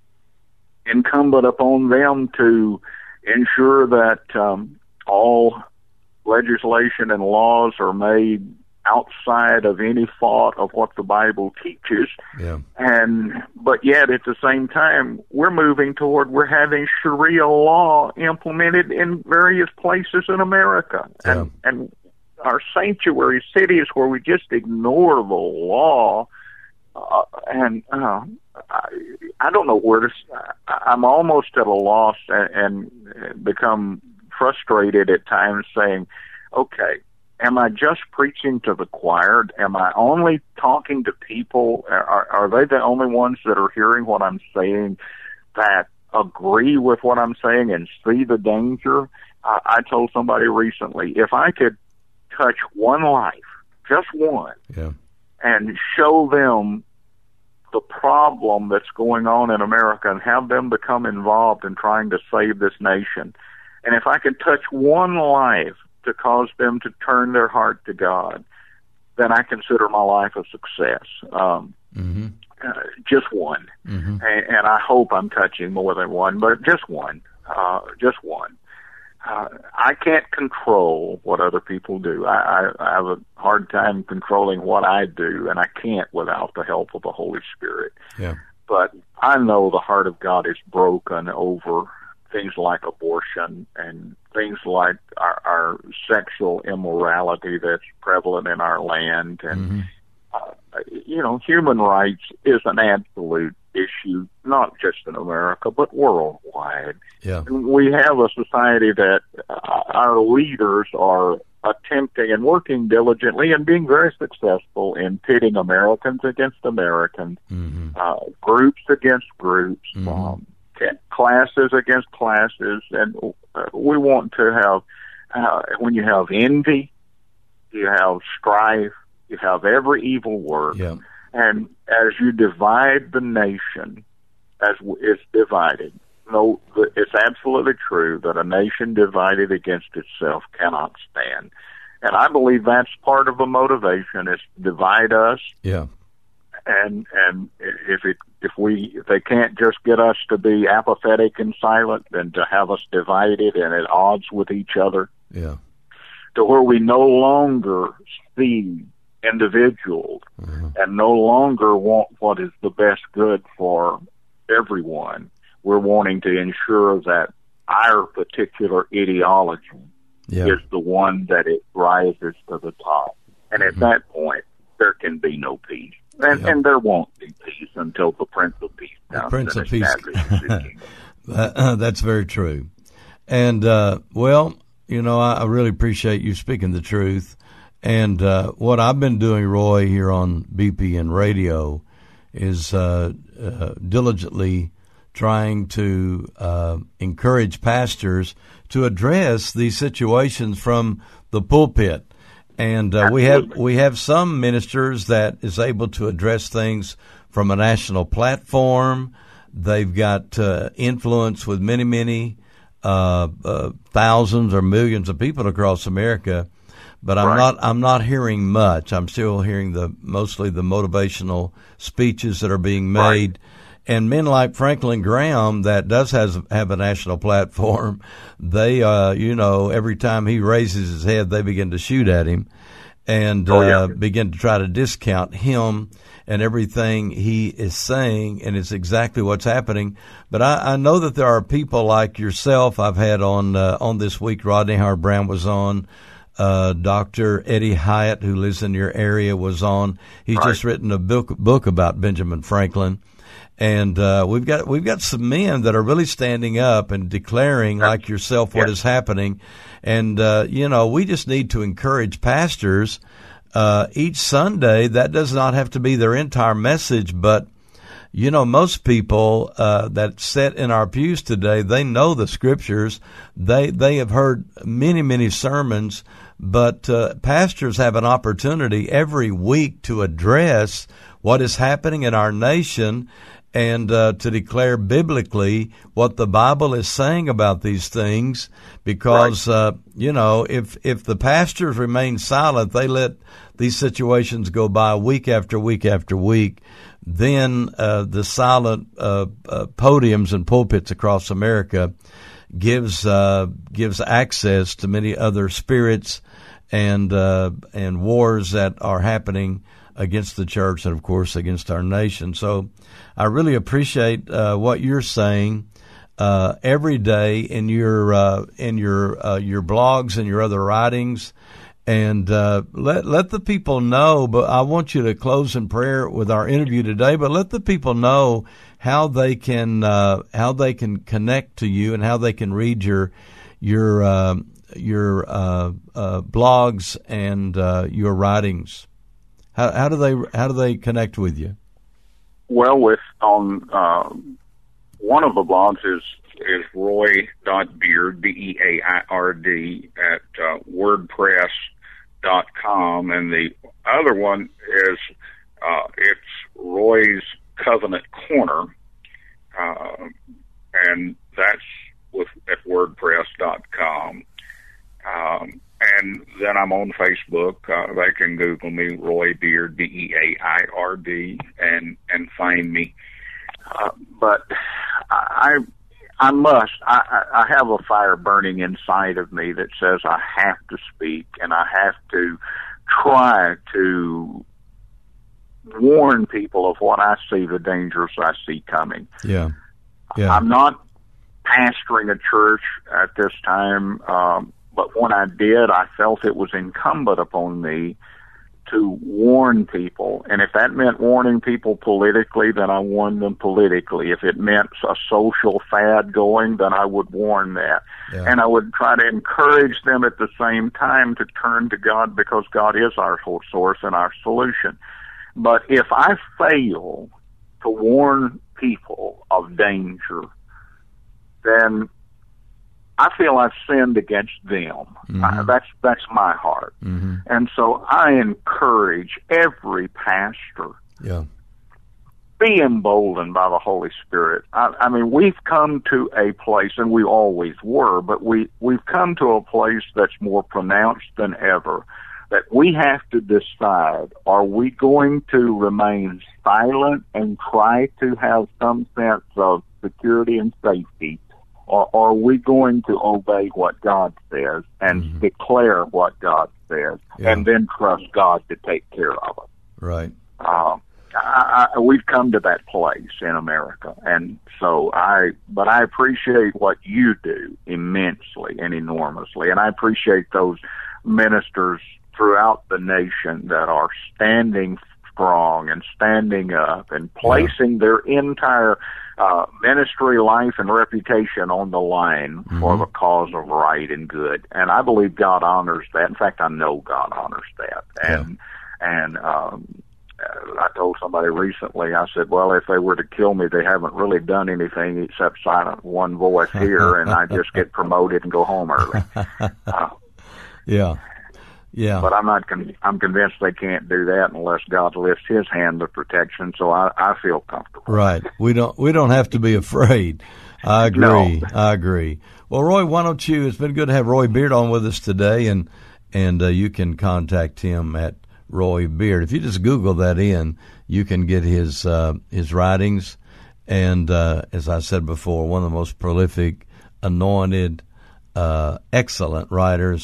Speaker 4: incumbent upon them to ensure that um, all legislation and laws are made outside of any thought of what the Bible teaches.
Speaker 3: Yeah. And
Speaker 4: but yet at the same time, we're moving toward we're having Sharia law implemented in various places in America.
Speaker 3: Yeah.
Speaker 4: And and our sanctuary cities where we just ignore the law, uh, and uh, I, I don't know where to. I'm almost at a loss and, and become frustrated at times, saying, "Okay, am I just preaching to the choir? Am I only talking to people? Are, are they the only ones that are hearing what I'm saying, that agree with what I'm saying and see the danger?" Uh, I told somebody recently, if I could touch one life, just one,
Speaker 3: yeah.
Speaker 4: and show them the problem that's going on in America and have them become involved in trying to save this nation, and if I could touch one life to cause them to turn their heart to God, then I consider my life a success. Um,
Speaker 3: mm-hmm.
Speaker 4: uh, just one.
Speaker 3: Mm-hmm.
Speaker 4: And, and I hope I'm touching more than one, but just one. Uh, just one. Uh, I can't control what other people do. I, I, I have a hard time controlling what I do, and I can't without the help of the Holy Spirit.
Speaker 3: Yeah.
Speaker 4: But I know the heart of God is broken over things like abortion and things like our, our sexual immorality that's prevalent in our land. And,
Speaker 3: mm-hmm.
Speaker 4: uh, you know, human rights is an absolute issue, not just in America, but worldwide.
Speaker 3: Yeah.
Speaker 4: And we have a society that uh, our leaders are attempting and working diligently and being very successful in pitting Americans against Americans,
Speaker 3: mm-hmm.
Speaker 4: uh, groups against groups,
Speaker 3: mm-hmm.
Speaker 4: um, classes against classes, and uh, we want to have, uh, when you have envy, you have strife, you have every evil work,
Speaker 3: yeah.
Speaker 4: and as you divide the nation, as it's divided, no, it's absolutely true that a nation divided against itself cannot stand, and I believe that's part of the motivation, is to divide us.
Speaker 3: Yeah.
Speaker 4: And and if it if we if they can't just get us to be apathetic and silent, then to have us divided and at odds with each other,
Speaker 3: yeah,
Speaker 4: to where we no longer see individuals mm-hmm. and no longer want what is the best good for everyone. We're wanting to ensure that our particular ideology yeah. is the one that it rises to the top, and at mm-hmm. that point there can be no peace. And, yep. and there won't be peace until the Prince of Peace comes.
Speaker 3: The Prince of Peace.
Speaker 4: that,
Speaker 3: uh, that's very true. And, uh, well, you know, I, I really appreciate you speaking the truth. And uh, what I've been doing, Roy, here on B P N Radio is uh, uh, diligently trying to uh, encourage pastors to address these situations from the pulpit. And uh, we have we have some ministers that is able to address things from a national platform. They've got uh, influence with many, many uh, uh, thousands or millions of people across America. But I'm right. not I'm not hearing much. I'm still hearing the mostly the motivational speeches that are being made. Right. And men like Franklin Graham, that does has, have a national platform, they, uh, you know, every time he raises his head, they begin to shoot at him. and
Speaker 4: oh, yeah.
Speaker 3: uh, begin to try to discount him and everything he is saying, and it's exactly what's happening. But I, I know that there are people like yourself. I've had on uh, on this week, Rodney Howard Brown was on. Uh, Doctor Eddie Hyatt, who lives in your area, was on. He's
Speaker 4: right.
Speaker 3: just written a book book about Benjamin Franklin. And uh, we've got we've got some men that are really standing up and declaring, like yourself, what
Speaker 4: yes.
Speaker 3: is happening. And, uh, you know, we just need to encourage pastors uh, each Sunday. That does not have to be their entire message, but, you know, most people uh, that sit in our pews today, they know the Scriptures. They they have heard many, many sermons, but uh, pastors have an opportunity every week to address what is happening in our nation and uh, to declare biblically what the Bible is saying about these things, because, right. uh, you know, if if the pastors remain silent, they let these situations go by week after week after week, then uh, the silent uh, uh, podiums and pulpits across America gives uh, gives access to many other spirits and uh, and wars that are happening against the church and, of course, against our nation. So I really appreciate uh, what you're saying uh, every day in your uh, in your uh, your blogs and your other writings, and uh, let let the people know. But I want you to close in prayer with our interview today. But let the people know how they can uh, how they can connect to you and how they can read your your uh, your uh, uh, blogs and uh, your writings. How, how do they how do they connect with you?
Speaker 4: Well, with on uh, one of the blogs is is Roy dot Beard, B E A I R D, at uh, WordPress dot com, and the other one is uh, it's Roy's Covenant Corner, uh, and that's with at WordPress dot com. Um, and then I'm on Facebook. Uh, they can Google me, Roy Beard, B E A I R D, and and find me. Uh, but I I must. I, I have a fire burning inside of me that says I have to speak, and I have to try to warn people of what I see, the dangers I see coming.
Speaker 3: Yeah, yeah.
Speaker 4: I'm not pastoring a church at this time. Um, But when I did, I felt it was incumbent upon me to warn people. And if that meant warning people politically, then I warned them politically. If it meant a social fad going, then I would warn that. Yeah. And I would try to encourage them at the same time to turn to God, because God is our source and our solution. But if I fail to warn people of danger, then I feel I've sinned against them. Mm-hmm. I, that's that's my heart. Mm-hmm. And so I encourage every pastor,
Speaker 3: yeah,
Speaker 4: be emboldened by the Holy Spirit. I, I mean, we've come to a place, and we always were, but we, we've come to a place that's more pronounced than ever, that we have to decide, are we going to remain silent and try to have some sense of security and safety, or are we going to obey what God says and mm-hmm. declare what God says, yeah. and then trust God to take care of us?
Speaker 3: Right.
Speaker 4: Uh, I, I, we've come to that place in America, and so I. But I appreciate what you do immensely and enormously, and I appreciate those ministers throughout the nation that are standing strong and standing up and placing yeah. their entire Uh, ministry, life, and reputation on the line mm-hmm. for the cause of right and good. And I believe God honors that. In fact, I know God honors that. And, yeah. and, um, I told somebody recently, I said, well, if they were to kill me, they haven't really done anything except silent one voice here, and I just get promoted and go home early. Uh,
Speaker 3: yeah. Yeah.
Speaker 4: But I'm not. Con- I'm convinced they can't do that unless God lifts His hand of protection. So I, I feel comfortable.
Speaker 3: Right. We don't. We don't have to be afraid. I agree.
Speaker 4: No.
Speaker 3: I agree. Well, Roy, why don't you? It's been good to have Roy Beard on with us today, and and uh, you can contact him at Roy Beard. If you just Google that in, you can get his uh, his writings. And uh, as I said before, one of the most prolific, anointed, uh, excellent writers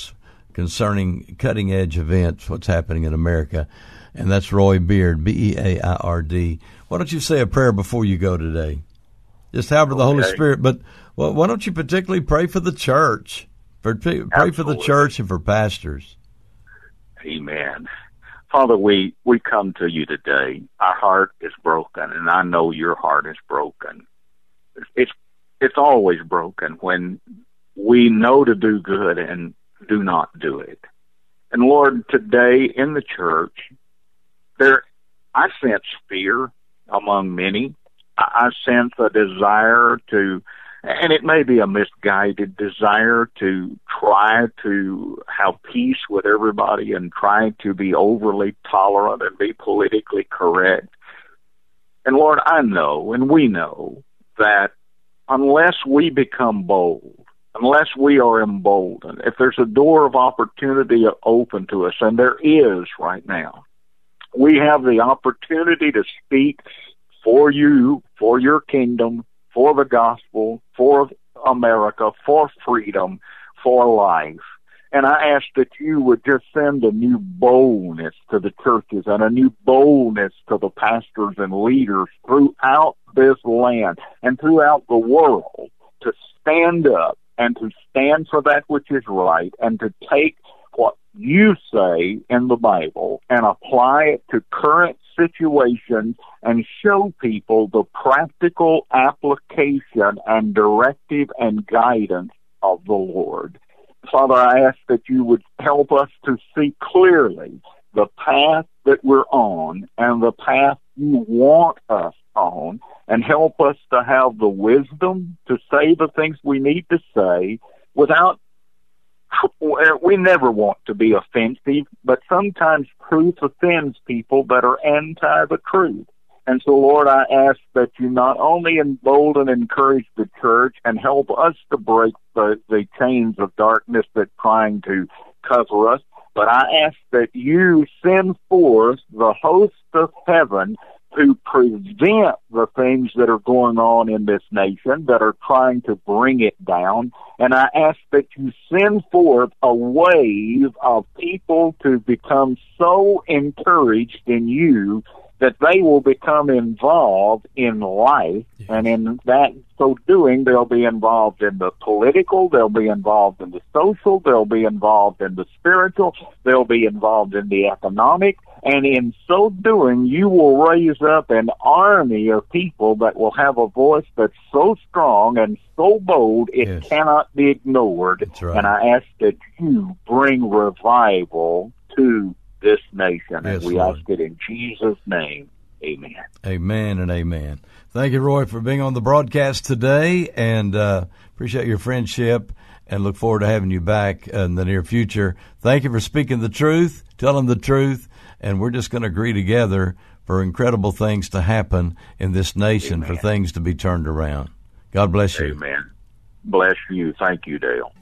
Speaker 3: concerning cutting-edge events, what's happening in America. And that's Roy Beard, B E A I R D. Why don't you say a prayer before you go today? Just however the okay. Holy Spirit. But well, why don't you particularly pray for the church? For, pray Absolutely. for the church and for pastors.
Speaker 4: Amen. Father, we, we come to you today. Our heart is broken, and I know your heart is broken. It's it's always broken when we know to do good and do not do it. And Lord, today in the church, there I sense fear among many. I, I sense a desire to, and it may be a misguided desire to try to have peace with everybody and try to be overly tolerant and be politically correct. And Lord, I know, and we know, that unless we become bold, unless we are emboldened, if there's a door of opportunity open to us, and there is right now, we have the opportunity to speak for you, for your kingdom, for the gospel, for America, for freedom, for life. And I ask that you would just send a new boldness to the churches and a new boldness to the pastors and leaders throughout this land and throughout the world to stand up and to stand for that which is right and to take what you say in the Bible and apply it to current situations and show people the practical application and directive and guidance of the Lord. Father, I ask that you would help us to see clearly the path that we're on and the path you want us on, and help us to have the wisdom to say the things we need to say without, we never want to be offensive, but sometimes truth offends people that are anti the truth. And so, Lord, I ask that you not only embolden and encourage the church and help us to break the, the chains of darkness that's trying to cover us, but I ask that you send forth the host of heaven to prevent the things that are going on in this nation that are trying to bring it down. And I ask that you send forth a wave of people to become so encouraged in you that they will become involved in life, yes. And in that so doing, they'll be involved in the political, they'll be involved in the social, they'll be involved in the spiritual, they'll be involved in the economic, and in so doing, you will raise up an army of people that will have a voice that's so strong and so bold it yes. cannot be ignored.
Speaker 3: That's right.
Speaker 4: And I ask that you bring revival to this nation,
Speaker 3: yes,
Speaker 4: and we
Speaker 3: Lord.
Speaker 4: ask it in Jesus' name. Amen.
Speaker 3: Amen and amen. Thank you, Roy, for being on the broadcast today, and uh, appreciate your friendship and look forward to having you back in the near future. Thank you for speaking the truth, telling the truth, and we're just going to agree together for incredible things to happen in this nation, amen. For things to be turned around. God bless you.
Speaker 4: Amen. Bless you. Thank you, Dale.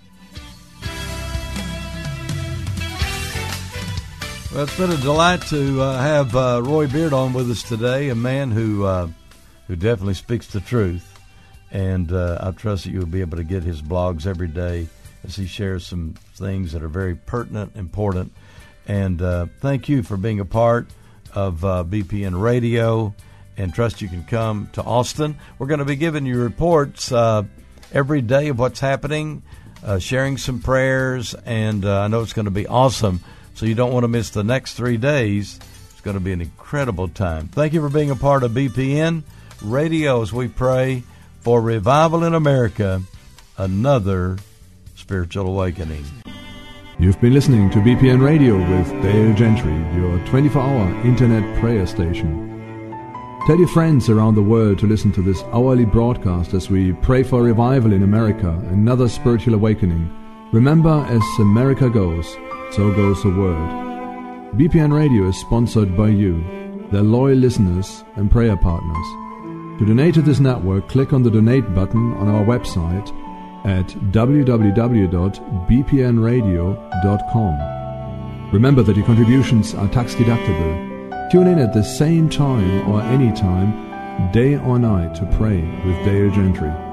Speaker 3: Well, it's been a delight to uh, have uh, Roy Beard on with us today, a man who uh, who definitely speaks the truth. And uh, I trust that you'll be able to get his blogs every day as he shares some things that are very pertinent, important. And uh, thank you for being a part of uh, B P N Radio, and trust you can come to Austin. We're going to be giving you reports uh, every day of what's happening, uh, sharing some prayers, and uh, I know it's going to be awesome. So you don't want to miss the next three days. It's going to be an incredible time. Thank you for being a part of B P N Radio as we pray for revival in America, another spiritual awakening.
Speaker 5: You've been listening to B P N Radio with Dale Gentry, your twenty-four hour internet prayer station. Tell your friends around the world to listen to this hourly broadcast as we pray for revival in America, another spiritual awakening. Remember, as America goes, so goes the world. B P N Radio is sponsored by you, their loyal listeners and prayer partners. To donate to this network, click on the donate button on our website at w w w dot b p n radio dot com. Remember that your contributions are tax deductible. Tune in at the same time or any time, day or night, to pray with Dale Gentry.